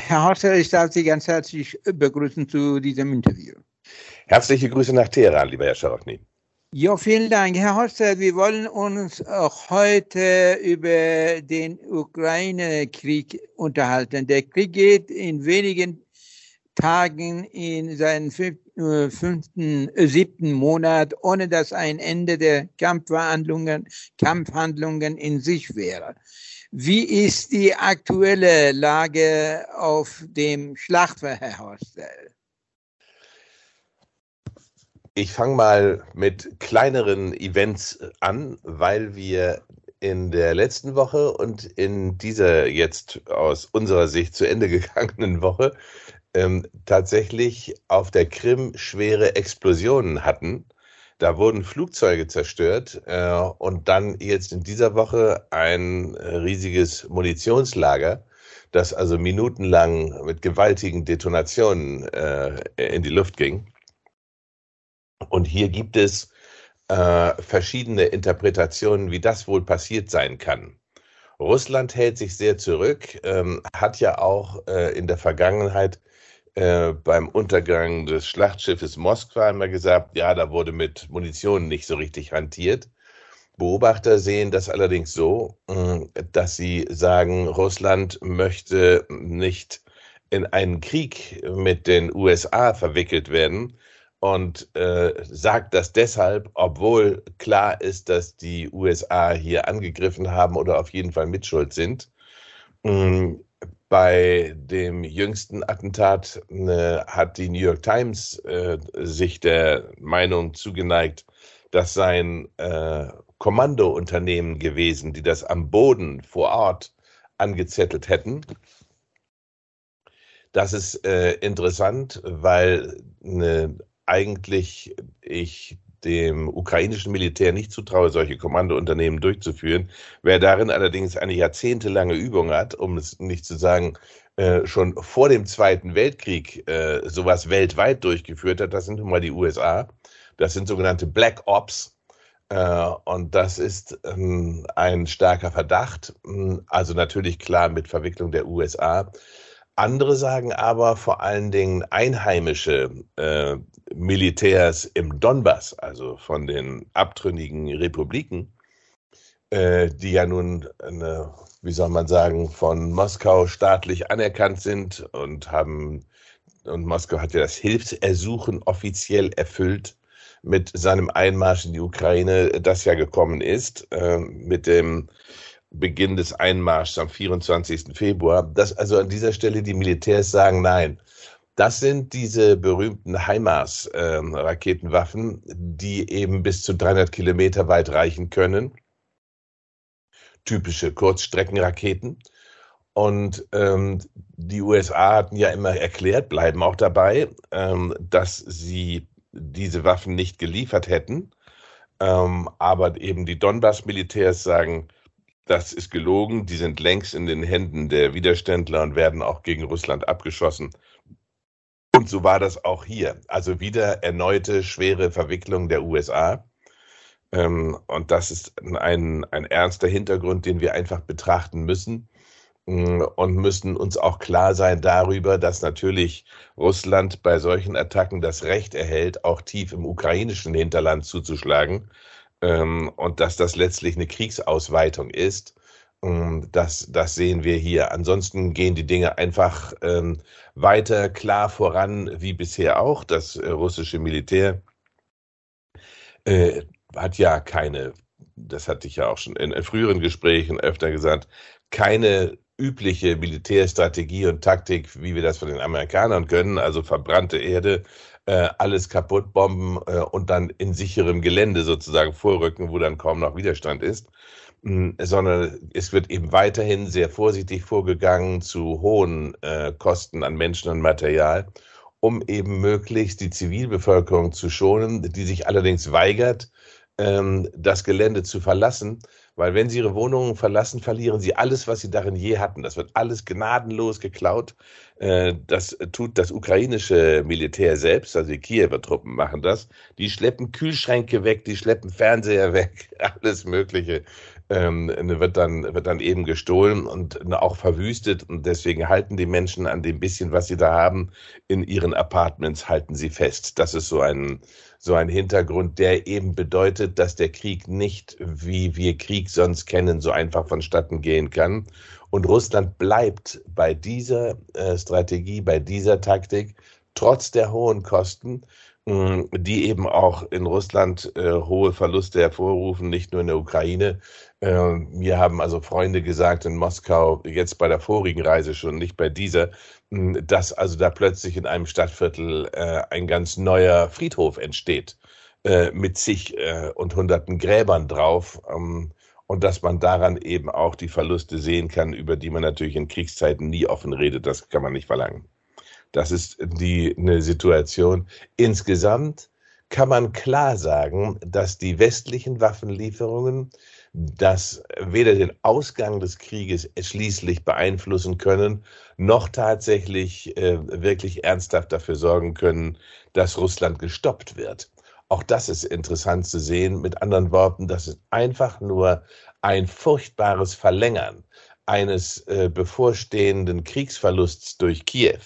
Herr Hostel, ich darf Sie ganz herzlich begrüßen zu diesem Interview. Herzliche Grüße nach Teheran, lieber Herr Scharocny. Ja, vielen Dank. Herr Hostel, wir wollen uns auch heute über den Ukraine-Krieg unterhalten. Der Krieg geht in wenigen Tagen in seinen siebten Monat, ohne dass ein Ende der Kampfhandlungen in sich wäre. Wie ist die aktuelle Lage auf dem Schlachtfeld, Herr Hostel? Ich fange mal mit kleineren Events an, weil wir in der letzten Woche und in dieser jetzt aus unserer Sicht zu Ende gegangenen Woche tatsächlich auf der Krim schwere Explosionen hatten. Da wurden Flugzeuge zerstört und dann jetzt in dieser Woche ein riesiges Munitionslager, das also minutenlang mit gewaltigen Detonationen in die Luft ging. Und hier gibt es verschiedene Interpretationen, wie das wohl passiert sein kann. Russland hält sich sehr zurück, hat ja auch in der Vergangenheit beim Untergang des Schlachtschiffes Moskwa immer gesagt, ja, da wurde mit Munition nicht so richtig hantiert. Beobachter sehen das allerdings so, dass sie sagen, Russland möchte nicht in einen Krieg mit den USA verwickelt werden und sagt das deshalb, obwohl klar ist, dass die USA hier angegriffen haben oder auf jeden Fall mitschuld sind. Bei dem jüngsten Attentat hat die New York Times sich der Meinung zugeneigt, das seien Kommandounternehmen gewesen, die das am Boden vor Ort angezettelt hätten. Das ist interessant, weil eigentlich ich dem ukrainischen Militär nicht zutraue, solche Kommandounternehmen durchzuführen. Wer darin allerdings eine jahrzehntelange Übung hat, um es nicht zu sagen, schon vor dem Zweiten Weltkrieg sowas weltweit durchgeführt hat, das sind nun mal die USA. Das sind sogenannte Black Ops. Und das ist ein starker Verdacht. Also natürlich klar mit Verwicklung der USA. Andere sagen aber vor allen Dingen einheimische Militärs im Donbass, also von den abtrünnigen Republiken, die ja nun, wie soll man sagen, von Moskau staatlich anerkannt sind und Moskau hat ja das Hilfsersuchen offiziell erfüllt mit seinem Einmarsch in die Ukraine, das ja gekommen ist, mit dem Beginn des Einmarschs am 24. Februar, dass also an dieser Stelle die Militärs sagen, nein, das sind diese berühmten HIMARS-Raketenwaffen, die eben bis zu 300 Kilometer weit reichen können. Typische Kurzstreckenraketen. Und die USA hatten ja immer erklärt, bleiben auch dabei, dass sie diese Waffen nicht geliefert hätten. Aber eben die Donbass-Militärs sagen, das ist gelogen, die sind längst in den Händen der Widerständler und werden auch gegen Russland abgeschossen. Und so war das auch hier. Also wieder erneute schwere Verwicklung der USA. Und das ist ein ernster Hintergrund, den wir einfach betrachten müssen. Und müssen uns auch klar sein darüber, dass natürlich Russland bei solchen Attacken das Recht erhält, auch tief im ukrainischen Hinterland zuzuschlagen. Und dass das letztlich eine Kriegsausweitung ist. Das sehen wir hier. Ansonsten gehen die Dinge einfach weiter klar voran, wie bisher auch. Das russische Militär hat ja das hatte ich ja auch schon in früheren Gesprächen öfter gesagt, keine übliche Militärstrategie und Taktik, wie wir das von den Amerikanern können, also verbrannte Erde, alles kaputt bomben und dann in sicherem Gelände sozusagen vorrücken, wo dann kaum noch Widerstand ist, sondern es wird eben weiterhin sehr vorsichtig vorgegangen zu hohen Kosten an Menschen und Material, um eben möglichst die Zivilbevölkerung zu schonen, die sich allerdings weigert, das Gelände zu verlassen, weil wenn sie ihre Wohnungen verlassen, verlieren sie alles, was sie darin je hatten. Das wird alles gnadenlos geklaut. Das tut das ukrainische Militär selbst, also die Kiewer Truppen machen das. Die schleppen Kühlschränke weg, die schleppen Fernseher weg, alles Mögliche. wird dann eben gestohlen und auch verwüstet. Und deswegen halten die Menschen an dem bisschen, was sie da haben, in ihren Apartments, halten sie fest. Das ist so ein Hintergrund, der eben bedeutet, dass der Krieg nicht, wie wir Krieg sonst kennen, so einfach vonstatten gehen kann. Und Russland bleibt bei dieser Strategie, bei dieser Taktik, trotz der hohen Kosten, die eben auch in Russland hohe Verluste hervorrufen, nicht nur in der Ukraine. Mir haben also Freunde gesagt in Moskau, jetzt bei der vorigen Reise schon, nicht bei dieser, dass also da plötzlich in einem Stadtviertel ein ganz neuer Friedhof entsteht, mit zig und hunderten Gräbern drauf. Und dass man daran eben auch die Verluste sehen kann, über die man natürlich in Kriegszeiten nie offen redet, das kann man nicht verlangen. Das ist eine Situation. Insgesamt kann man klar sagen, dass die westlichen Waffenlieferungen das weder den Ausgang des Krieges schließlich beeinflussen können, noch tatsächlich wirklich ernsthaft dafür sorgen können, dass Russland gestoppt wird. Auch das ist interessant zu sehen. Mit anderen Worten, das ist einfach nur ein furchtbares Verlängern eines bevorstehenden Kriegsverlusts durch Kiew.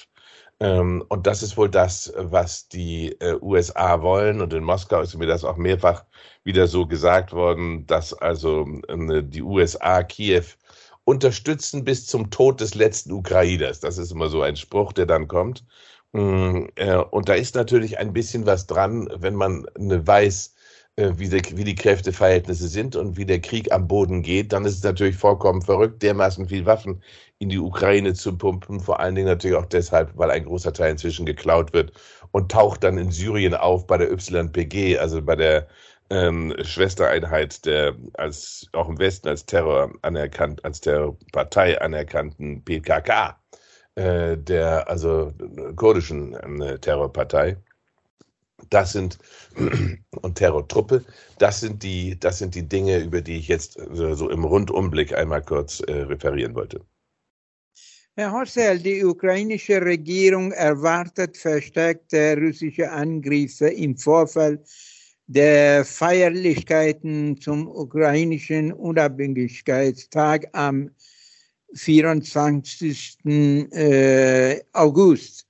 Und das ist wohl das, was die USA wollen. Und in Moskau ist mir das auch mehrfach wieder so gesagt worden, dass also die USA Kiew unterstützen bis zum Tod des letzten Ukrainers. Das ist immer so ein Spruch, der dann kommt. Und da ist natürlich ein bisschen was dran, wenn man weiß, wie die Kräfteverhältnisse sind und wie der Krieg am Boden geht, dann ist es natürlich vollkommen verrückt, dermaßen viel Waffen in die Ukraine zu pumpen, vor allen Dingen natürlich auch deshalb, weil ein großer Teil inzwischen geklaut wird und taucht dann in Syrien auf bei der YPG, also bei der Schwestereinheit der auch im Westen als Terror anerkannt, als Terrorpartei anerkannten PKK, der also kurdischen Terrorpartei. Und Terrortruppe, das sind die Dinge, über die ich jetzt so im Rundumblick einmal kurz referieren wollte. Herr Horsell, die ukrainische Regierung erwartet verstärkte russische Angriffe im Vorfeld der Feierlichkeiten zum ukrainischen Unabhängigkeitstag am 24. August.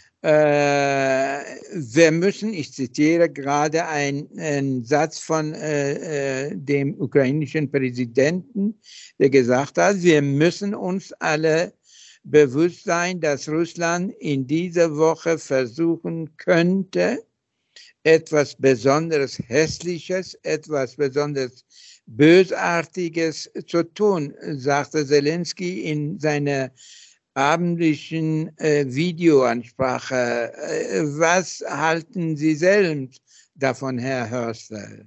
Wir müssen, ich zitiere gerade einen Satz von dem ukrainischen Präsidenten, der gesagt hat, wir müssen uns alle bewusst sein, dass Russland in dieser Woche versuchen könnte, etwas besonders Hässliches, etwas besonders Bösartiges zu tun, sagte Zelensky in seiner abendlichen Videoansprache. Was halten Sie selbst davon, Herr Hörstel?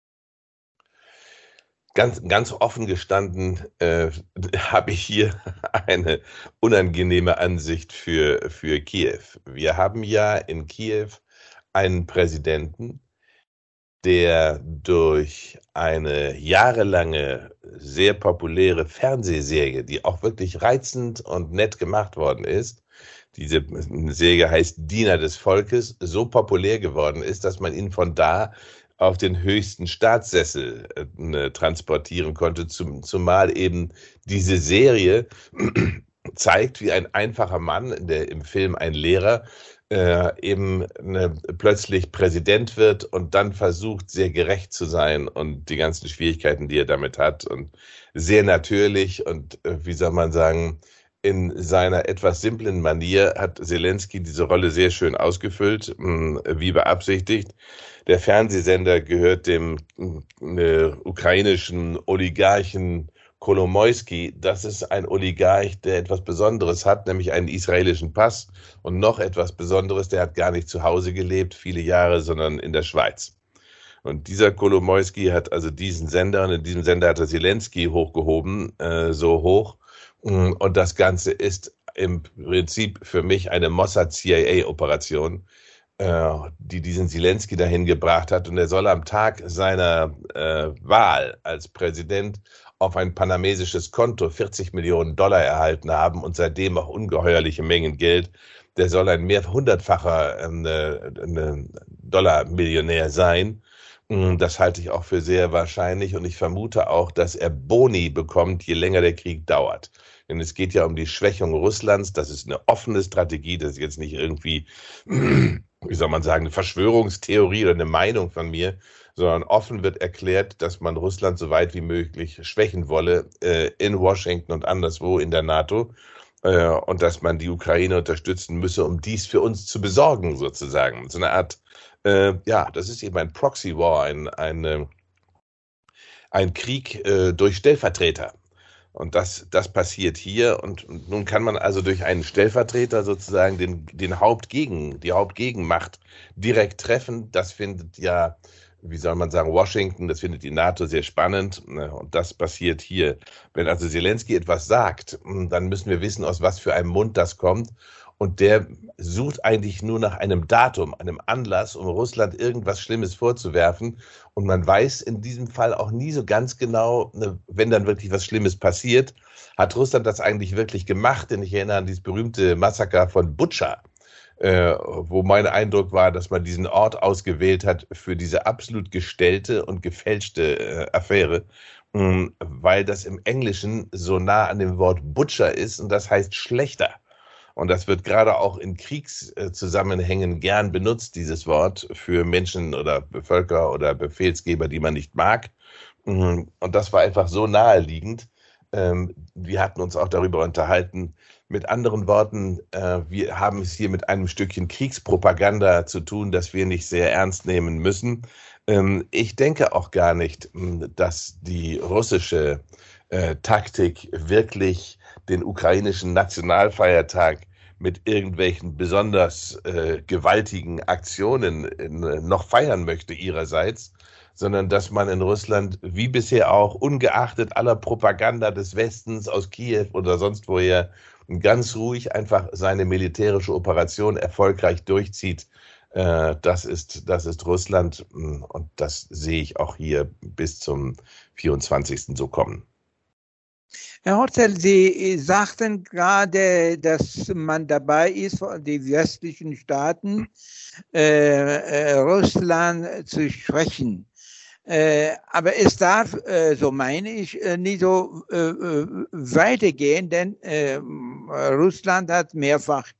Ganz offen gestanden habe ich hier eine unangenehme Ansicht für Kiew. Wir haben ja in Kiew einen Präsidenten, der durch eine jahrelange, sehr populäre Fernsehserie, die auch wirklich reizend und nett gemacht worden ist, diese Serie heißt Diener des Volkes, so populär geworden ist, dass man ihn von da auf den höchsten Staatssessel transportieren konnte, zumal eben diese Serie zeigt, wie ein einfacher Mann, im Film ein Lehrer, plötzlich Präsident wird und dann versucht, sehr gerecht zu sein und die ganzen Schwierigkeiten, die er damit hat, und sehr natürlich und, wie soll man sagen, in seiner etwas simplen Manier hat Zelensky diese Rolle sehr schön ausgefüllt, wie beabsichtigt. Der Fernsehsender gehört dem ukrainischen Oligarchen Kolomoisky. Das ist ein Oligarch, der etwas Besonderes hat, nämlich einen israelischen Pass, und noch etwas Besonderes, der hat gar nicht zu Hause gelebt, viele Jahre, sondern in der Schweiz. Und dieser Kolomoisky hat also diesen Sender, und in diesem Sender hat er Zelensky hochgehoben, so hoch. Und das Ganze ist im Prinzip für mich eine Mossad-CIA-Operation, die diesen Zelensky dahin gebracht hat. Und er soll am Tag seiner Wahl als Präsident auf ein panamesisches Konto 40 Millionen Dollar erhalten haben und seitdem auch ungeheuerliche Mengen Geld. Der soll ein mehrhundertfacher Dollar-Millionär sein. Das halte ich auch für sehr wahrscheinlich und ich vermute auch, dass er Boni bekommt, je länger der Krieg dauert. Denn es geht ja um die Schwächung Russlands. Das ist eine offene Strategie. Das ist jetzt nicht irgendwie, wie soll man sagen, eine Verschwörungstheorie oder eine Meinung von mir, sondern offen wird erklärt, dass man Russland so weit wie möglich schwächen wolle, in Washington und anderswo in der NATO. Und dass man die Ukraine unterstützen müsse, um dies für uns zu besorgen, sozusagen. So eine Art, ja, das ist eben ein Proxy War, ein Krieg durch Stellvertreter. Und das passiert hier. Und nun kann man also durch einen Stellvertreter sozusagen die Hauptgegenmacht direkt treffen. Das findet ja, wie soll man sagen, Washington, das findet die NATO sehr spannend. Und das passiert hier. Wenn also Zelensky etwas sagt, dann müssen wir wissen, aus was für einem Mund das kommt. Und der sucht eigentlich nur nach einem Datum, einem Anlass, um Russland irgendwas Schlimmes vorzuwerfen. Und man weiß in diesem Fall auch nie so ganz genau, wenn dann wirklich was Schlimmes passiert, hat Russland das eigentlich wirklich gemacht? Denn ich erinnere an dieses berühmte Massaker von Butscha, wo mein Eindruck war, dass man diesen Ort ausgewählt hat für diese absolut gestellte und gefälschte Affäre, weil das im Englischen so nah an dem Wort Butcher ist und das heißt schlechter. Und das wird gerade auch in Kriegszusammenhängen gern benutzt, dieses Wort, für Menschen oder Völker oder Befehlsgeber, die man nicht mag. Und das war einfach so naheliegend. Wir hatten uns auch darüber unterhalten. Mit anderen Worten, wir haben es hier mit einem Stückchen Kriegspropaganda zu tun, das wir nicht sehr ernst nehmen müssen. Ich denke auch gar nicht, dass die russische Taktik wirklich den ukrainischen Nationalfeiertag mit irgendwelchen besonders gewaltigen Aktionen noch feiern möchte ihrerseits, sondern dass man in Russland wie bisher auch, ungeachtet aller Propaganda des Westens aus Kiew oder sonst woher, ganz ruhig einfach seine militärische Operation erfolgreich durchzieht. Das ist Russland und das sehe ich auch hier bis zum 24. so kommen. Herr Hotzel, Sie sagten gerade, dass man dabei ist, die westlichen Staaten Russland zu schwächen. Aber es darf, so meine ich, nicht so weitergehen, denn Russland hat mehrfach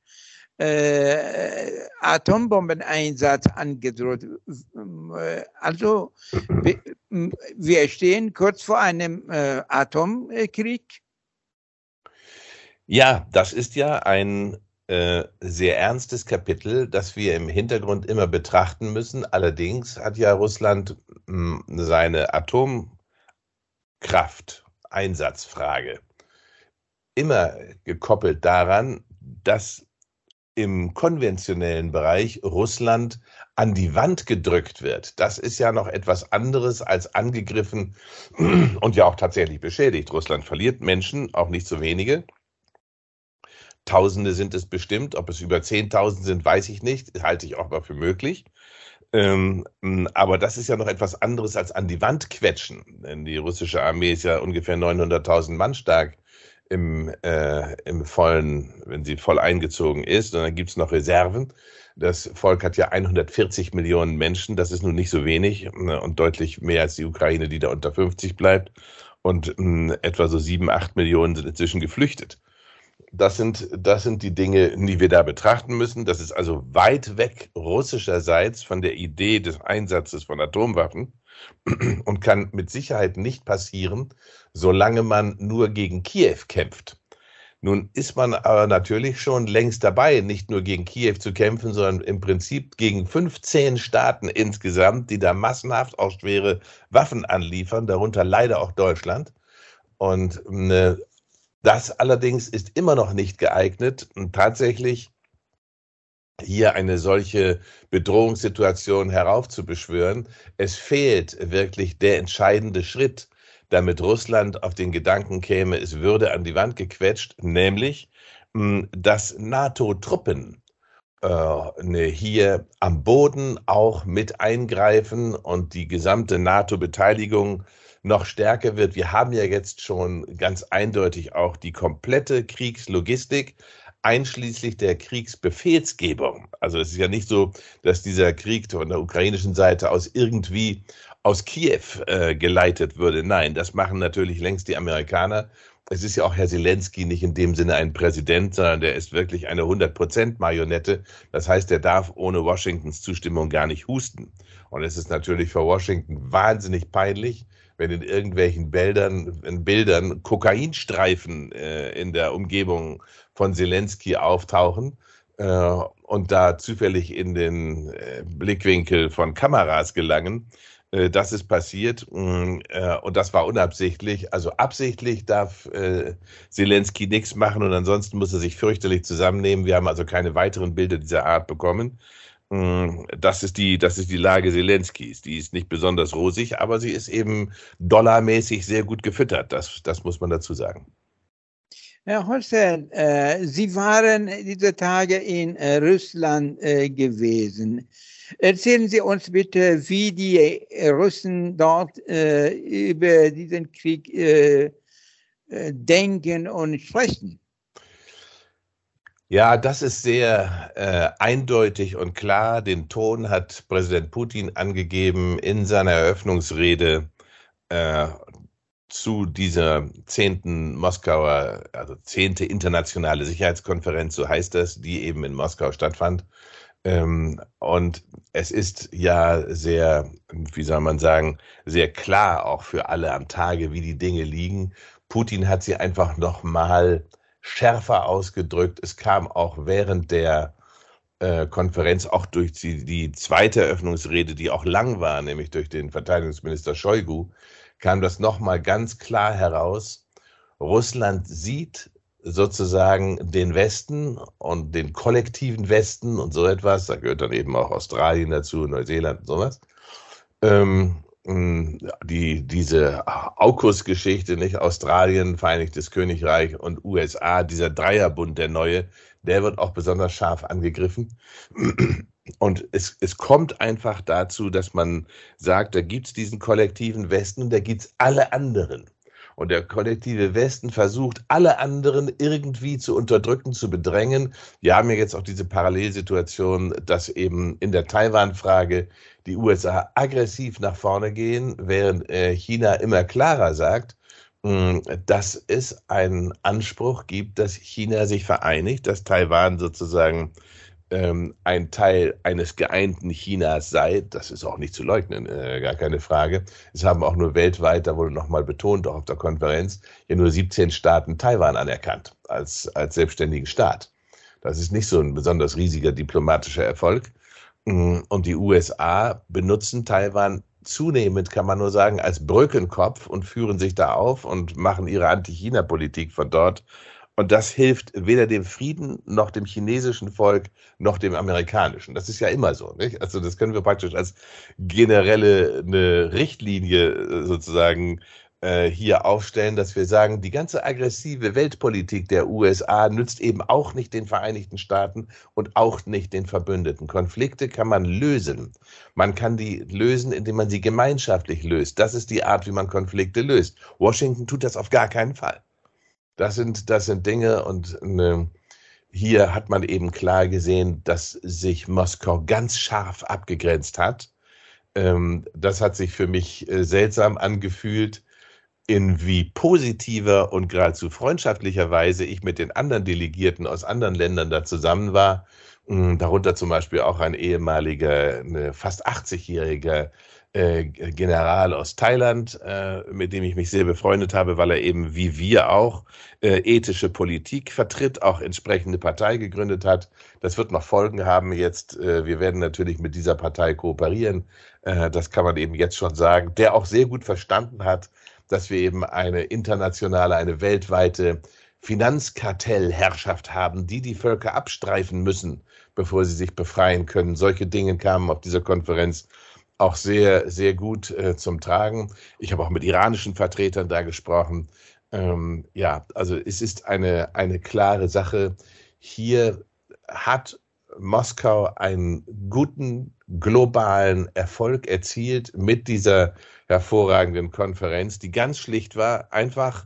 Atombombeneinsatz angedroht. Also wir stehen kurz vor einem Atomkrieg. Ja, das ist ja ein sehr ernstes Kapitel, das wir im Hintergrund immer betrachten müssen. Allerdings hat ja Russland seine Atomkrafteinsatzfrage immer gekoppelt daran, dass im konventionellen Bereich Russland an die Wand gedrückt wird. Das ist ja noch etwas anderes als angegriffen und ja auch tatsächlich beschädigt. Russland verliert Menschen, auch nicht so wenige. Tausende sind es bestimmt. Ob es über 10.000 sind, weiß ich nicht. Halte ich auch mal für möglich. Aber das ist ja noch etwas anderes als an die Wand quetschen. Denn die russische Armee ist ja ungefähr 900.000 Mann stark im vollen, wenn sie voll eingezogen ist. Und dann gibt es noch Reserven. Das Volk hat ja 140 Millionen Menschen. Das ist nun nicht so wenig und deutlich mehr als die Ukraine, die da unter 50 bleibt. Und etwa so 7, 8 Millionen sind inzwischen geflüchtet. Das sind die Dinge, die wir da betrachten müssen. Das ist also weit weg russischerseits von der Idee des Einsatzes von Atomwaffen und kann mit Sicherheit nicht passieren, solange man nur gegen Kiew kämpft. Nun ist man aber natürlich schon längst dabei, nicht nur gegen Kiew zu kämpfen, sondern im Prinzip gegen 15 Staaten insgesamt, die da massenhaft auch schwere Waffen anliefern, darunter leider auch Deutschland. Und das allerdings ist immer noch nicht geeignet, tatsächlich hier eine solche Bedrohungssituation heraufzubeschwören. Es fehlt wirklich der entscheidende Schritt, damit Russland auf den Gedanken käme, es würde an die Wand gequetscht, nämlich, dass NATO-Truppen hier am Boden auch mit eingreifen und die gesamte NATO-Beteiligung noch stärker wird. Wir haben ja jetzt schon ganz eindeutig auch die komplette Kriegslogistik, einschließlich der Kriegsbefehlsgebung. Also es ist ja nicht so, dass dieser Krieg von der ukrainischen Seite aus irgendwie aus Kiew geleitet würde. Nein, das machen natürlich längst die Amerikaner. Es ist ja auch Herr Zelensky nicht in dem Sinne ein Präsident, sondern der ist wirklich eine 100% Marionette. Das heißt, er darf ohne Washingtons Zustimmung gar nicht husten. Und es ist natürlich für Washington wahnsinnig peinlich, wenn in irgendwelchen Bildern Kokainstreifen in der Umgebung von Zelensky auftauchen und da zufällig in den Blickwinkel von Kameras gelangen. Das ist passiert und das war unabsichtlich. Also absichtlich darf Zelensky nichts machen und ansonsten muss er sich fürchterlich zusammennehmen. Wir haben also keine weiteren Bilder dieser Art bekommen. Das ist die Lage Zelenskys. Die ist nicht besonders rosig, aber sie ist eben dollarmäßig sehr gut gefüttert. Das muss man dazu sagen. Herr Hussein, Sie waren diese Tage in Russland gewesen. Erzählen Sie uns bitte, wie die Russen dort über diesen Krieg denken und sprechen. Ja, das ist sehr eindeutig und klar. Den Ton hat Präsident Putin angegeben in seiner Eröffnungsrede zu dieser 10. Moskauer, also 10. internationale Sicherheitskonferenz, so heißt das, die eben in Moskau stattfand. Und es ist ja sehr, wie soll man sagen, sehr klar auch für alle am Tage, wie die Dinge liegen. Putin hat sie einfach nochmal schärfer ausgedrückt. Es kam auch während der Konferenz, auch durch die zweite Eröffnungsrede, die auch lang war, nämlich durch den Verteidigungsminister Shoigu, kam das nochmal ganz klar heraus. Russland sieht sozusagen den Westen und den kollektiven Westen und so etwas, da gehört dann eben auch Australien dazu, Neuseeland und sowas, diese AUKUS-Geschichte, nicht Australien, Vereinigtes Königreich und USA, dieser Dreierbund, der neue, der wird auch besonders scharf angegriffen. Und es kommt einfach dazu, dass man sagt, da gibt es diesen kollektiven Westen und da gibt es alle anderen. Und der kollektive Westen versucht, alle anderen irgendwie zu unterdrücken, zu bedrängen. Wir haben ja jetzt auch diese Parallelsituation, dass eben in der Taiwan-Frage die USA aggressiv nach vorne gehen, während China immer klarer sagt, dass es einen Anspruch gibt, dass China sich vereinigt, dass Taiwan sozusagen ein Teil eines geeinten Chinas sei. Das ist auch nicht zu leugnen, gar keine Frage. Es haben auch nur weltweit, da wurde nochmal betont, auch auf der Konferenz, ja nur 17 Staaten Taiwan anerkannt als selbstständigen Staat. Das ist nicht so ein besonders riesiger diplomatischer Erfolg. Und die USA benutzen Taiwan zunehmend, kann man nur sagen, als Brückenkopf und führen sich da auf und machen ihre Anti-China-Politik von dort. Und das hilft weder dem Frieden noch dem chinesischen Volk noch dem amerikanischen. Das ist ja immer so, nicht? Also das können wir praktisch als generelle eine Richtlinie sozusagen hier aufstellen, dass wir sagen, die ganze aggressive Weltpolitik der USA nützt eben auch nicht den Vereinigten Staaten und auch nicht den Verbündeten. Konflikte kann man lösen. Man kann die lösen, indem man sie gemeinschaftlich löst. Das ist die Art, wie man Konflikte löst. Washington tut das auf gar keinen Fall. Das sind Dinge und hier hat man eben klar gesehen, dass sich Moskau ganz scharf abgegrenzt hat. Das hat sich für mich seltsam angefühlt, in wie positiver und geradezu freundschaftlicher Weise ich mit den anderen Delegierten aus anderen Ländern da zusammen war. Darunter zum Beispiel auch ein ehemaliger, fast 80-jähriger General aus Thailand, mit dem ich mich sehr befreundet habe, weil er eben wie wir auch ethische Politik vertritt, auch entsprechende Partei gegründet hat. Das wird noch Folgen haben jetzt. Wir werden natürlich mit dieser Partei kooperieren. Das kann man eben jetzt schon sagen, der auch sehr gut verstanden hat, dass wir eben eine internationale, eine weltweite Finanzkartellherrschaft haben, die Völker abstreifen müssen, bevor sie sich befreien können. Solche Dinge kamen auf dieser Konferenz auch sehr, sehr gut zum Tragen. Ich habe auch mit iranischen Vertretern da gesprochen. Ja, also es ist eine klare Sache. Hier hat Moskau einen guten globalen Erfolg erzielt mit dieser hervorragenden Konferenz, die ganz schlicht war, einfach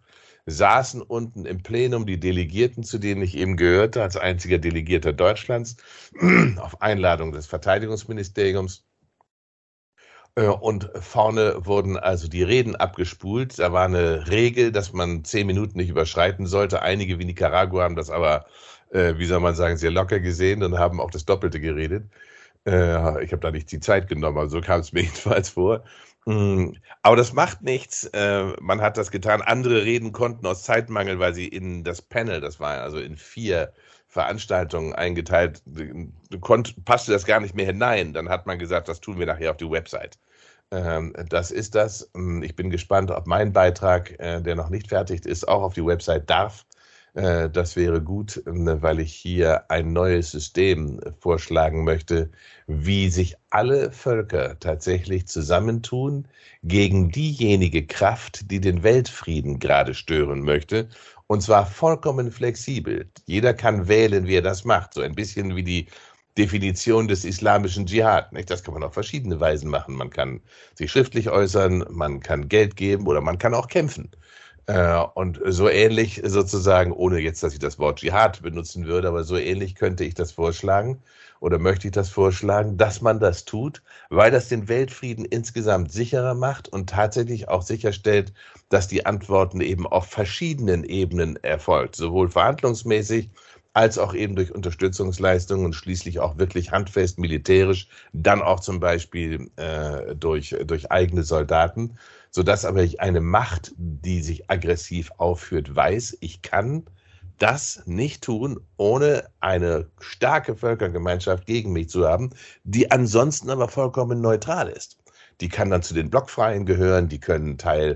saßen unten im Plenum die Delegierten, zu denen ich eben gehörte, als einziger Delegierter Deutschlands, auf Einladung des Verteidigungsministeriums. Und vorne wurden also die Reden abgespult. Da war eine Regel, dass man 10 Minuten nicht überschreiten sollte. Einige wie Nicaragua haben das aber, wie soll man sagen, sehr locker gesehen und haben auch das Doppelte geredet. Ich habe da nicht die Zeit genommen, aber so kam es mir jedenfalls vor. Aber das macht nichts. Man hat das getan. Andere Reden konnten aus Zeitmangel, weil sie in das Panel, das war also in 4 Veranstaltungen eingeteilt, passte das gar nicht mehr hinein. Dann hat man gesagt, das tun wir nachher auf die Website. Das ist das. Ich bin gespannt, ob mein Beitrag, der noch nicht fertig ist, auch auf die Website darf. Das wäre gut, weil ich hier ein neues System vorschlagen möchte, wie sich alle Völker tatsächlich zusammentun gegen diejenige Kraft, die den Weltfrieden gerade stören möchte. Und zwar vollkommen flexibel. Jeder kann wählen, wie er das macht. So ein bisschen wie die Definition des islamischen Dschihad. Nicht? Das kann man auf verschiedene Weisen machen. Man kann sich schriftlich äußern, man kann Geld geben oder man kann auch kämpfen. Und so ähnlich sozusagen, ohne jetzt, dass ich das Wort Dschihad benutzen würde, aber so ähnlich könnte ich das vorschlagen oder möchte ich das vorschlagen, dass man das tut, weil das den Weltfrieden insgesamt sicherer macht und tatsächlich auch sicherstellt, dass die Antworten eben auf verschiedenen Ebenen erfolgt, sowohl verhandlungsmäßig als auch eben durch Unterstützungsleistungen und schließlich auch wirklich handfest militärisch, dann auch zum Beispiel durch eigene Soldaten, sodass aber eine Macht, die sich aggressiv aufführt, weiß, ich kann das nicht tun, ohne eine starke Völkergemeinschaft gegen mich zu haben, die ansonsten aber vollkommen neutral ist. Die kann dann zu den Blockfreien gehören, die können Teil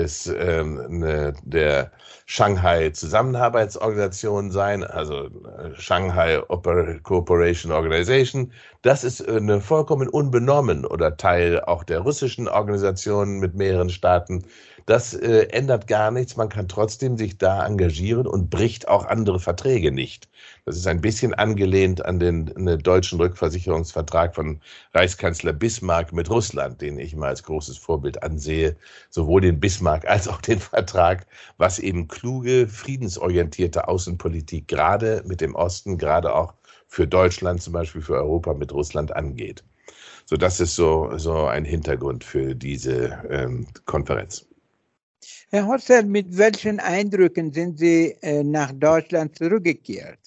der Shanghai Zusammenarbeitsorganisation sein, also Shanghai Cooperation Organization. Das ist eine vollkommen unbenommen oder Teil auch der russischen Organisationen mit mehreren Staaten. Das ändert gar nichts. Man kann trotzdem sich da engagieren und bricht auch andere Verträge nicht. Das ist ein bisschen angelehnt an den deutschen Rückversicherungsvertrag von Reichskanzler Bismarck mit Russland, den ich mal als großes Vorbild ansehe, sowohl den Bismarck als auch den Vertrag, was eben kluge, friedensorientierte Außenpolitik gerade mit dem Osten, gerade auch für Deutschland, zum Beispiel für Europa mit Russland angeht. So, das ist so ein Hintergrund für diese Konferenz. Herr Hotzel, mit welchen Eindrücken sind Sie nach Deutschland zurückgekehrt?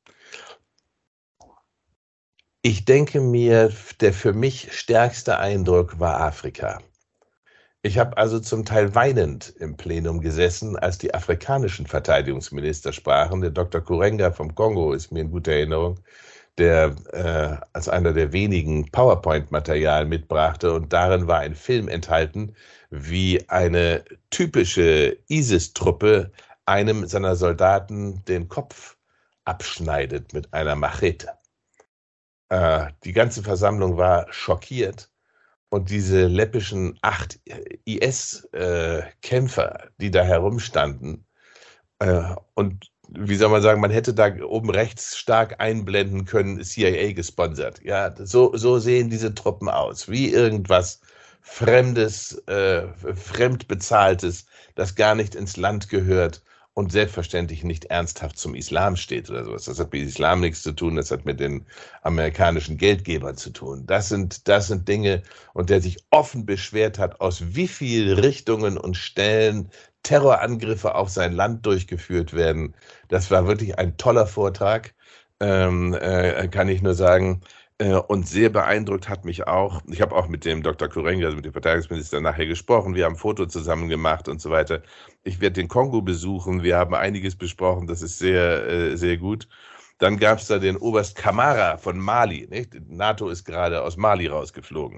Ich denke mir, der für mich stärkste Eindruck war Afrika. Ich habe also zum Teil weinend im Plenum gesessen, als die afrikanischen Verteidigungsminister sprachen. Der Dr. Kurenga vom Kongo ist mir in guter Erinnerung, der als einer der wenigen PowerPoint-Material mitbrachte. Und darin war ein Film enthalten, wie eine typische ISIS-Truppe einem seiner Soldaten den Kopf abschneidet mit einer Machete. Die ganze Versammlung war schockiert. Und diese läppischen 8 IS-Kämpfer, die da herumstanden, und wie soll man sagen, man hätte da oben rechts stark einblenden können, CIA gesponsert. Ja, so sehen diese Truppen aus, wie irgendwas Fremdes, Fremdbezahltes, das gar nicht ins Land gehört und selbstverständlich nicht ernsthaft zum Islam steht oder sowas. Das hat mit Islam nichts zu tun, das hat mit den amerikanischen Geldgebern zu tun. Das sind Dinge, und der sich offen beschwert hat, aus wie vielen Richtungen und Stellen Terrorangriffe auf sein Land durchgeführt werden. Das war wirklich ein toller Vortrag, kann ich nur sagen. Und sehr beeindruckt hat mich auch, ich habe auch mit dem Dr. Kurenga, also mit dem Verteidigungsminister, nachher gesprochen, wir haben ein Foto zusammen gemacht und so weiter. Ich werde den Kongo besuchen, wir haben einiges besprochen, das ist sehr, sehr gut. Dann gab es da den Oberst Kamara von Mali, nicht? NATO ist gerade aus Mali rausgeflogen.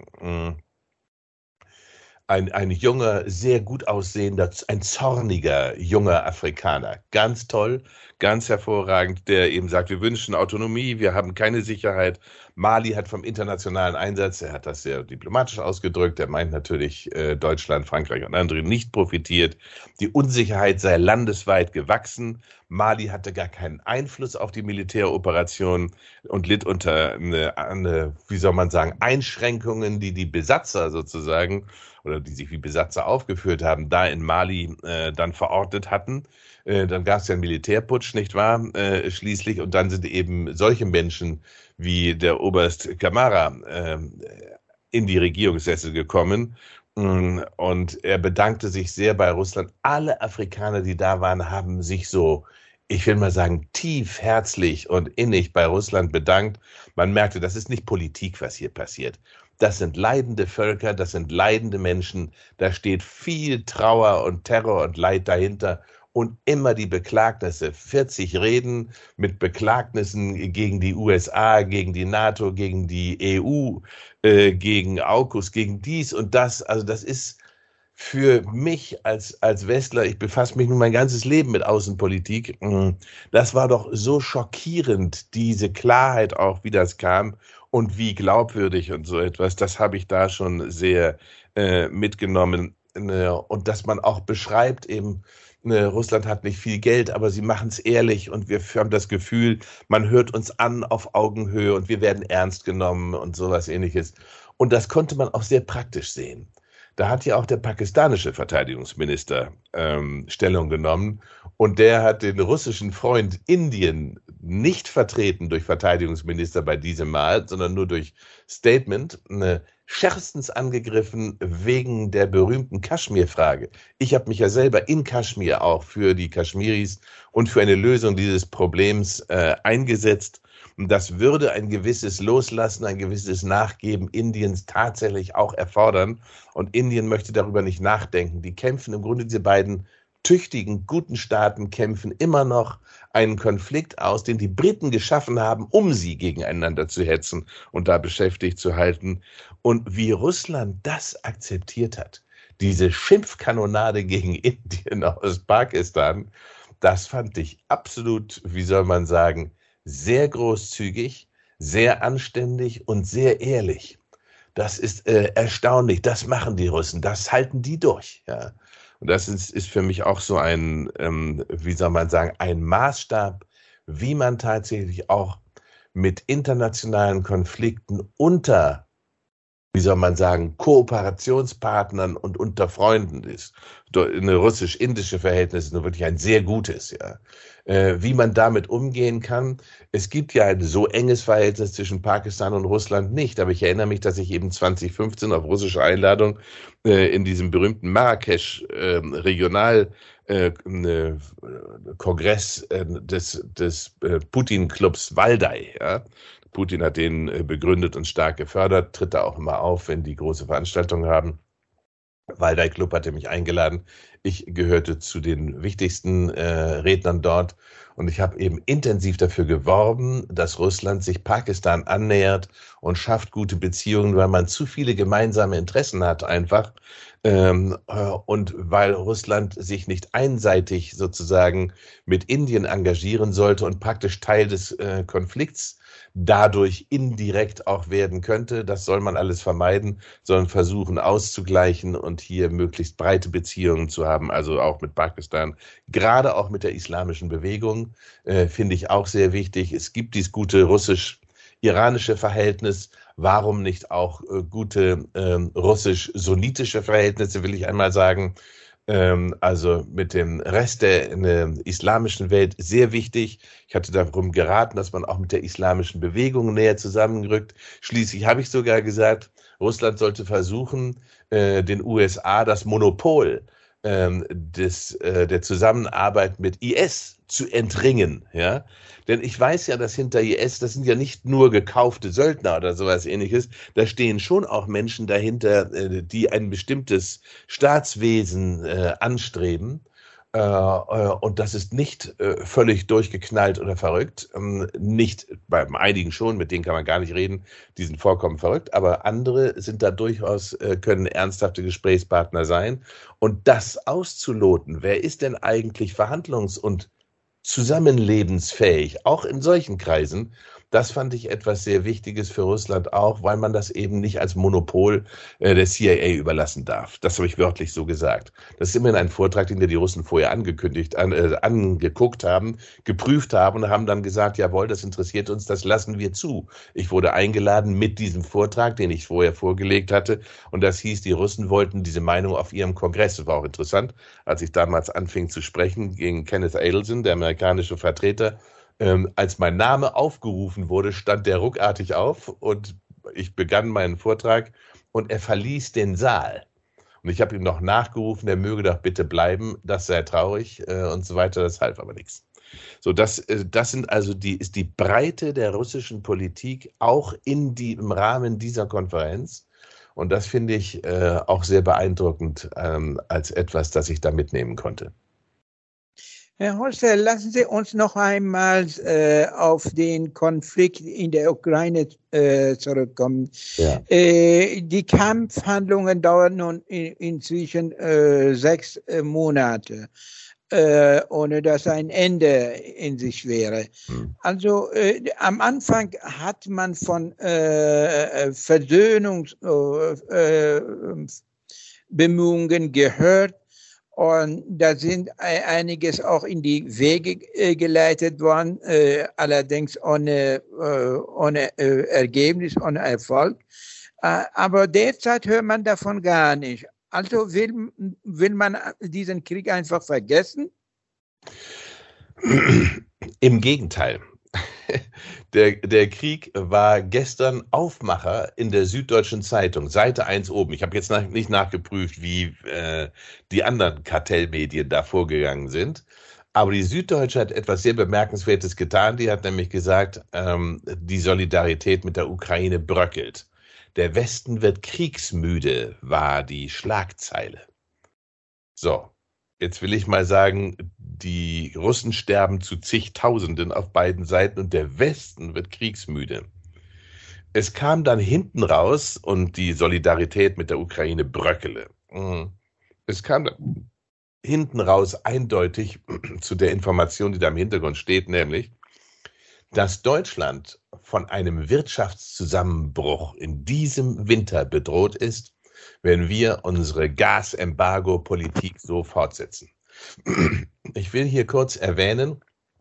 Ein junger, sehr gut aussehender, ein zorniger junger Afrikaner. Ganz toll, ganz hervorragend, der eben sagt, wir wünschen Autonomie, wir haben keine Sicherheit. Mali hat vom internationalen Einsatz, er hat das sehr diplomatisch ausgedrückt, er meint natürlich Deutschland, Frankreich und andere nicht profitiert. Die Unsicherheit sei landesweit gewachsen. Mali hatte gar keinen Einfluss auf die Militäroperation und litt unter wie soll man sagen, Einschränkungen, die Besatzer sozusagen oder die sich wie Besatzer aufgeführt haben, da in Mali dann verortet hatten. Dann gab es ja einen Militärputsch, nicht wahr, schließlich. Und dann sind eben solche Menschen wie der Oberst Camara in die Regierungssessel gekommen. Und er bedankte sich sehr bei Russland. Alle Afrikaner, die da waren, haben sich so, ich will mal sagen, tief, herzlich und innig bei Russland bedankt. Man merkte, das ist nicht Politik, was hier passiert. Das sind leidende Völker, das sind leidende Menschen. Da steht viel Trauer und Terror und Leid dahinter. Und immer die Beklagnisse, 40 Reden mit Beklagnissen gegen die USA, gegen die NATO, gegen die EU, gegen AUKUS, gegen dies und das. Also das ist für mich als Westler, ich befasse mich nun mein ganzes Leben mit Außenpolitik, das war doch so schockierend, diese Klarheit auch, wie das kam und wie glaubwürdig und so etwas. Das habe ich da schon sehr mitgenommen. Und dass man auch beschreibt eben, Russland hat nicht viel Geld, aber sie machen es ehrlich und wir haben das Gefühl, man hört uns an auf Augenhöhe und wir werden ernst genommen und sowas Ähnliches. Und das konnte man auch sehr praktisch sehen. Da hat ja auch der pakistanische Verteidigungsminister Stellung genommen und der hat den russischen Freund Indien nicht vertreten durch Verteidigungsminister bei diesem Mal, sondern nur durch Statement, schärfstens angegriffen wegen der berühmten Kaschmir-Frage. Ich habe mich ja selber in Kaschmir auch für die Kaschmiris und für eine Lösung dieses Problems eingesetzt. Und das würde ein gewisses Loslassen, ein gewisses Nachgeben Indiens tatsächlich auch erfordern. Und Indien möchte darüber nicht nachdenken. Die kämpfen im Grunde, diese beiden tüchtigen, guten Staaten kämpfen immer noch einen Konflikt aus, den die Briten geschaffen haben, um sie gegeneinander zu hetzen und da beschäftigt zu halten. Und wie Russland das akzeptiert hat, diese Schimpfkanonade gegen Indien aus Pakistan, das fand ich absolut, wie soll man sagen, sehr großzügig, sehr anständig und sehr ehrlich. Das ist erstaunlich, das machen die Russen, das halten die durch. Ja. Und das ist für mich auch so ein, wie soll man sagen, ein Maßstab, wie man tatsächlich auch mit internationalen Konflikten unter, wie soll man sagen, Kooperationspartnern und unter Freunden ist. Eine russisch-indische Verhältnis ist nur wirklich ein sehr gutes, ja. Wie man damit umgehen kann. Es gibt ja ein so enges Verhältnis zwischen Pakistan und Russland nicht, aber ich erinnere mich, dass ich eben 2015 auf russische Einladung in diesem berühmten Marrakesch Kongress des Putin-Clubs Valdai, ja. Putin hat den begründet und stark gefördert, tritt da auch immer auf, wenn die große Veranstaltungen haben. Valdai Club hatte mich eingeladen. Ich gehörte zu den wichtigsten Rednern dort und ich habe eben intensiv dafür geworben, dass Russland sich Pakistan annähert und schafft gute Beziehungen, weil man zu viele gemeinsame Interessen hat einfach und weil Russland sich nicht einseitig sozusagen mit Indien engagieren sollte und praktisch Teil des Konflikts dadurch indirekt auch werden könnte. Das soll man alles vermeiden, sondern versuchen auszugleichen und hier möglichst breite Beziehungen zu haben, also auch mit Pakistan, gerade auch mit der islamischen Bewegung, finde ich auch sehr wichtig. Es gibt dieses gute russisch-iranische Verhältnis. Warum nicht auch gute russisch-sunnitische Verhältnisse, will ich einmal sagen. Also mit dem Rest der islamischen Welt sehr wichtig. Ich hatte darum geraten, dass man auch mit der islamischen Bewegung näher zusammenrückt. Schließlich habe ich sogar gesagt, Russland sollte versuchen, den USA das Monopol der Zusammenarbeit mit IS zu entringen, ja. Denn ich weiß ja, dass hinter IS, das sind ja nicht nur gekaufte Söldner oder sowas Ähnliches, da stehen schon auch Menschen dahinter, die ein bestimmtes Staatswesen anstreben. Und das ist nicht völlig durchgeknallt oder verrückt. Nicht, bei einigen schon, mit denen kann man gar nicht reden, die sind vollkommen verrückt, aber andere sind da durchaus, können ernsthafte Gesprächspartner sein. Und das auszuloten, wer ist denn eigentlich verhandlungs- und zusammenlebensfähig, auch in solchen Kreisen, Das fand ich etwas sehr Wichtiges für Russland auch, weil man das eben nicht als Monopol der CIA überlassen darf. Das habe ich wörtlich so gesagt. Das ist immerhin ein Vortrag, den die Russen vorher angeguckt haben, geprüft haben und haben dann gesagt, jawohl, das interessiert uns, das lassen wir zu. Ich wurde eingeladen mit diesem Vortrag, den ich vorher vorgelegt hatte, und das hieß, die Russen wollten diese Meinung auf ihrem Kongress. Das war auch interessant, als ich damals anfing zu sprechen gegen Kenneth Adelson, der amerikanische Vertreter. Als mein Name aufgerufen wurde, stand der ruckartig auf und ich begann meinen Vortrag und er verließ den Saal. Und ich habe ihm noch nachgerufen, er möge doch bitte bleiben, das sei traurig und so weiter, das half aber nichts. So, das sind also ist die Breite der russischen Politik auch im Rahmen dieser Konferenz. Und das finde ich auch sehr beeindruckend als etwas, das ich da mitnehmen konnte. Herr Holster, lassen Sie uns noch einmal auf den Konflikt in der Ukraine zurückkommen. Ja. Die Kampfhandlungen dauern nun inzwischen 6 Monate, ohne dass ein Ende in sich wäre. Also am Anfang hat man von Versöhnungsbemühungen gehört. Und da sind einiges auch in die Wege geleitet worden, allerdings ohne Ergebnis, ohne Erfolg. Aber derzeit hört man davon gar nicht. Also will man diesen Krieg einfach vergessen? Im Gegenteil. Der Krieg war gestern Aufmacher in der Süddeutschen Zeitung, Seite 1 oben. Ich habe jetzt nicht nachgeprüft, wie die anderen Kartellmedien da vorgegangen sind. Aber die Süddeutsche hat etwas sehr Bemerkenswertes getan. Die hat nämlich gesagt, die Solidarität mit der Ukraine bröckelt. Der Westen wird kriegsmüde, war die Schlagzeile. So, jetzt will ich mal sagen, die Russen sterben zu zigtausenden auf beiden Seiten und der Westen wird kriegsmüde. Es kam dann hinten raus und die Solidarität mit der Ukraine bröckele. Es kam dann hinten raus eindeutig zu der Information, die da im Hintergrund steht, nämlich, dass Deutschland von einem Wirtschaftszusammenbruch in diesem Winter bedroht ist, wenn wir unsere Gasembargo-Politik so fortsetzen. Ich will hier kurz erwähnen,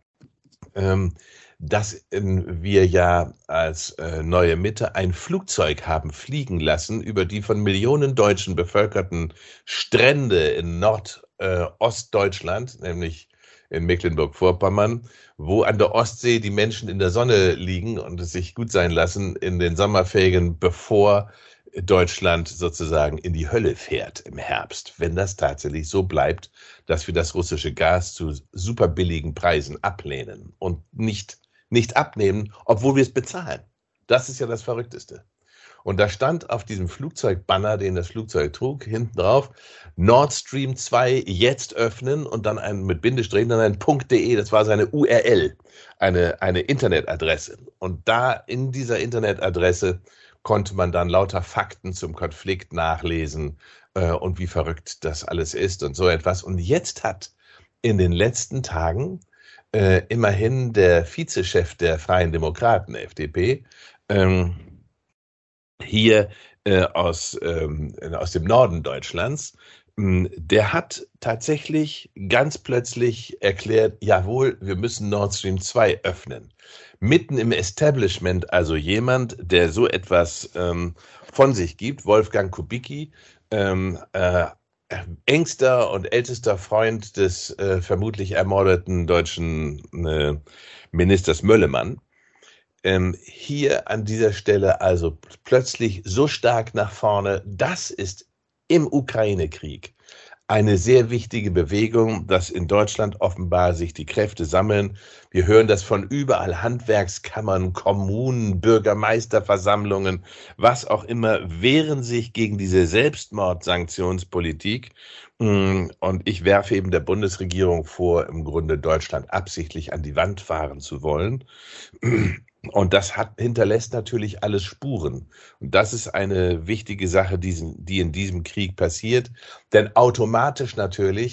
dass wir ja als Neue Mitte ein Flugzeug haben fliegen lassen über die von Millionen Deutschen bevölkerten Strände in Nordostdeutschland, nämlich in Mecklenburg-Vorpommern, wo an der Ostsee die Menschen in der Sonne liegen und es sich gut sein lassen in den Sommerferien, bevor Deutschland sozusagen in die Hölle fährt im Herbst, wenn das tatsächlich so bleibt, dass wir das russische Gas zu super billigen Preisen ablehnen und nicht abnehmen, obwohl wir es bezahlen. Das ist ja das Verrückteste. Und da stand auf diesem Flugzeugbanner, den das Flugzeug trug, hinten drauf, Nord Stream 2 jetzt öffnen und dann mit Bindestrichen dann ein .de, das war seine URL, eine Internetadresse. Und da in dieser Internetadresse konnte man dann lauter Fakten zum Konflikt nachlesen und wie verrückt das alles ist und so etwas. Und jetzt hat in den letzten Tagen immerhin der Vizechef der Freien Demokraten, FDP, hier aus dem Norden Deutschlands, der hat tatsächlich ganz plötzlich erklärt, jawohl, wir müssen Nord Stream 2 öffnen. Mitten im Establishment, also jemand, der so etwas von sich gibt, Wolfgang Kubicki, engster und ältester Freund des vermutlich ermordeten deutschen Ministers Möllemann, hier an dieser Stelle also plötzlich so stark nach vorne. Das ist im Ukraine-Krieg eine sehr wichtige Bewegung, dass in Deutschland offenbar sich die Kräfte sammeln. Wir hören das von überall, Handwerkskammern, Kommunen, Bürgermeisterversammlungen, was auch immer, wehren sich gegen diese Selbstmordsanktionspolitik. Und ich werfe eben der Bundesregierung vor, im Grunde Deutschland absichtlich an die Wand fahren zu wollen. Und das hinterlässt natürlich alles Spuren. Und das ist eine wichtige Sache, die in diesem Krieg passiert. Denn automatisch natürlich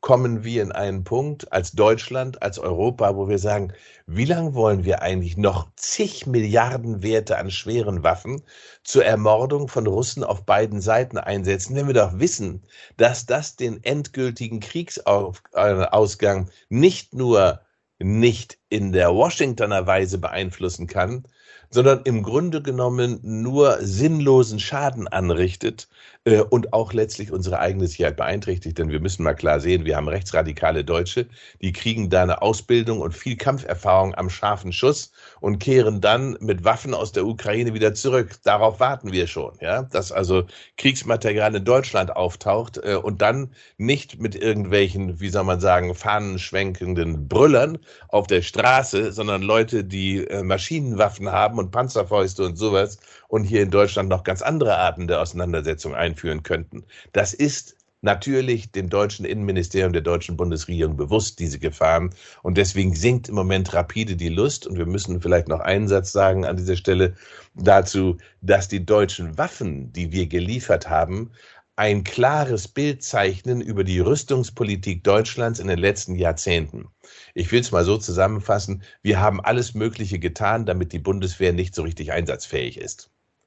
kommen wir in einen Punkt als Deutschland, als Europa, wo wir sagen, wie lange wollen wir eigentlich noch zig Milliarden Werte an schweren Waffen zur Ermordung von Russen auf beiden Seiten einsetzen, wenn wir doch wissen, dass das den endgültigen Kriegsausgang nicht nur nicht in der Washingtoner Weise beeinflussen kann, sondern im Grunde genommen nur sinnlosen Schaden anrichtet und auch letztlich unsere eigene Sicherheit beeinträchtigt. Denn wir müssen mal klar sehen, wir haben rechtsradikale Deutsche, die kriegen da eine Ausbildung und viel Kampferfahrung am scharfen Schuss und kehren dann mit Waffen aus der Ukraine wieder zurück. Darauf warten wir schon, ja, dass also Kriegsmaterial in Deutschland auftaucht und dann nicht mit irgendwelchen, wie soll man sagen, fahnenschwenkenden Brüllern auf der Straße, sondern Leute, die Maschinenwaffen haben und Panzerfäuste und sowas und hier in Deutschland noch ganz andere Arten der Auseinandersetzung einführen könnten. Das ist natürlich dem deutschen Innenministerium, der deutschen Bundesregierung bewusst, diese Gefahren. Und deswegen sinkt im Moment rapide die Lust. Und wir müssen vielleicht noch einen Satz sagen an dieser Stelle dazu, dass die deutschen Waffen, die wir geliefert haben, ein klares Bild zeichnen über die Rüstungspolitik Deutschlands in den letzten Jahrzehnten. Ich will es mal so zusammenfassen, wir haben alles Mögliche getan, damit die Bundeswehr nicht so richtig einsatzfähig ist.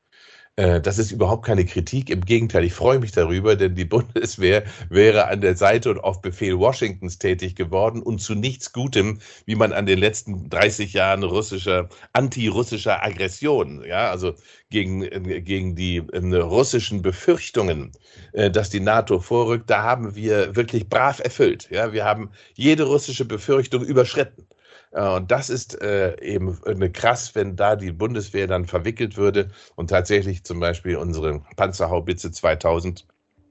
Das ist überhaupt keine Kritik, im Gegenteil, ich freue mich darüber, denn die Bundeswehr wäre an der Seite und auf Befehl Washingtons tätig geworden und zu nichts Gutem, wie man an den letzten 30 Jahren antirussischer Aggression, ja, also gegen die russischen Befürchtungen, dass die NATO vorrückt, da haben wir wirklich brav erfüllt. Ja, wir haben jede russische Befürchtung überschritten. Und das ist eben krass, wenn da die Bundeswehr dann verwickelt würde und tatsächlich zum Beispiel unsere Panzerhaubitze 2000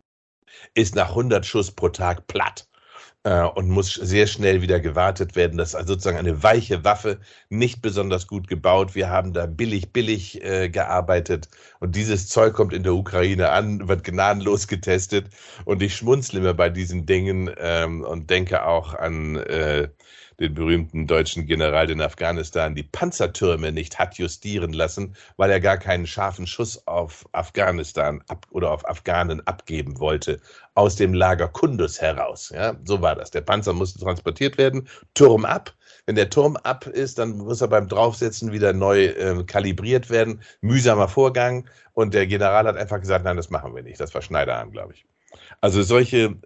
ist nach 100 Schuss pro Tag platt und muss sehr schnell wieder gewartet werden. Das ist also sozusagen eine weiche Waffe, nicht besonders gut gebaut. Wir haben da billig gearbeitet und dieses Zeug kommt in der Ukraine an, wird gnadenlos getestet und ich schmunzle immer bei diesen Dingen und denke auch an den berühmten deutschen General in Afghanistan, die Panzertürme nicht hat justieren lassen, weil er gar keinen scharfen Schuss auf Afghanistan oder auf Afghanen abgeben wollte, aus dem Lager Kunduz heraus. Ja, so war das. Der Panzer musste transportiert werden, Turm ab. Wenn der Turm ab ist, dann muss er beim Draufsetzen wieder neu kalibriert werden. Mühsamer Vorgang. Und der General hat einfach gesagt, nein, das machen wir nicht. Das war Schneiderhahn, glaube ich. Also solche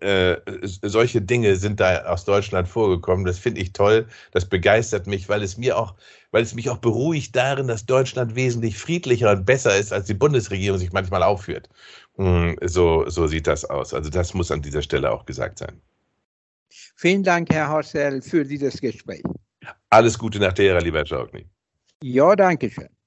Dinge sind da aus Deutschland vorgekommen. Das finde ich toll. Das begeistert mich, weil es mich auch beruhigt darin, dass Deutschland wesentlich friedlicher und besser ist, als die Bundesregierung sich manchmal aufführt. So sieht das aus. Also das muss an dieser Stelle auch gesagt sein. Vielen Dank, Herr Horsell, für dieses Gespräch. Alles Gute nach Teheran, lieber Herr Czarnecki. Ja, danke schön.